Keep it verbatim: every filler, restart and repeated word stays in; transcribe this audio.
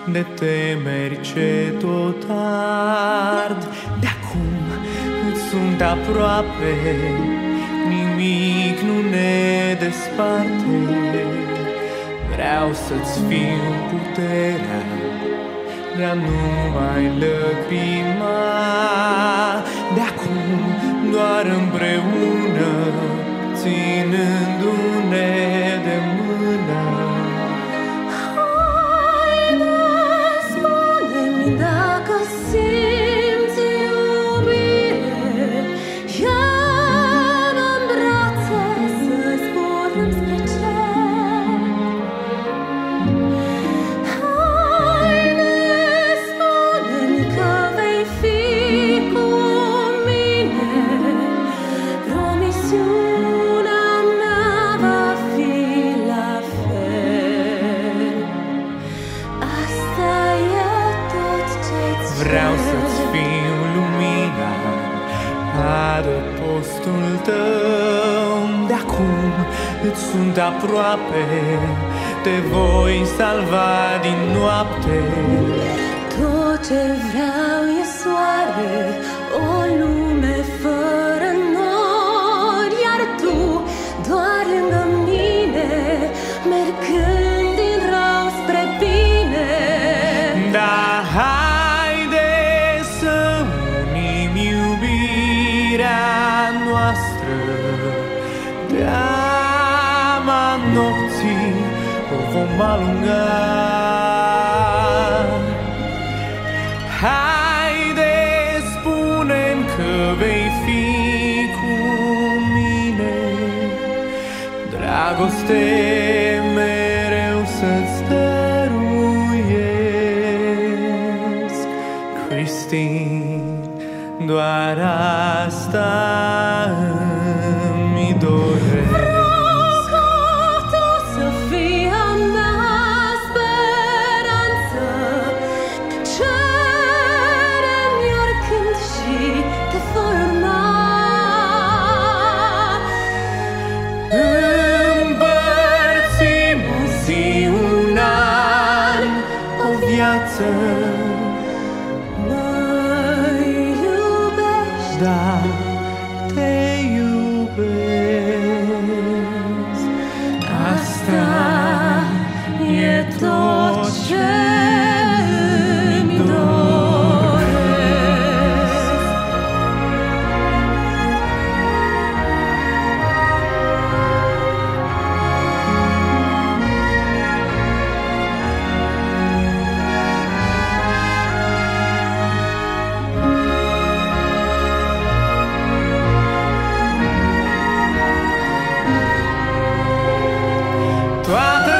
de temeri ce tot ard. De-acum îți sunt aproape, nimic nu ne desparte. Vreau să-ți fiu puterea de a nu mai lăcrima. De-acum doar împreună, ținându-ne de mână. Haide, spune-mi dacă simți iubire, ia-mă în brațe să zburăm spre cer. Haide, spune-mi că vei fi cu mine, promisiunea mea va fi la fel. Asta e tot ce-ți cer. Vreau să-ți fiu lumina, adăpostul tău. De-acum îți sunt aproape, te voi salva din noapte. Tot ce vreau e soare, o lume fără nori, iar tu doar lângă mine, mergând din rău spre bine. Da, haide să unim iubirea noastră. Teama nopții o vom alunga. Haide, spune-mi că vei fi cu mine, dragoste mereu să-ți dăruiesc. Christine, doar asta îmi doresc. Ca tu să fii a mea speranță, cere-mi oricând și te voi urma. Împărțim o zi, un an, o viață. Mă iubești, Da, te iubesc. Asta e tot ce îmi doresc. Toată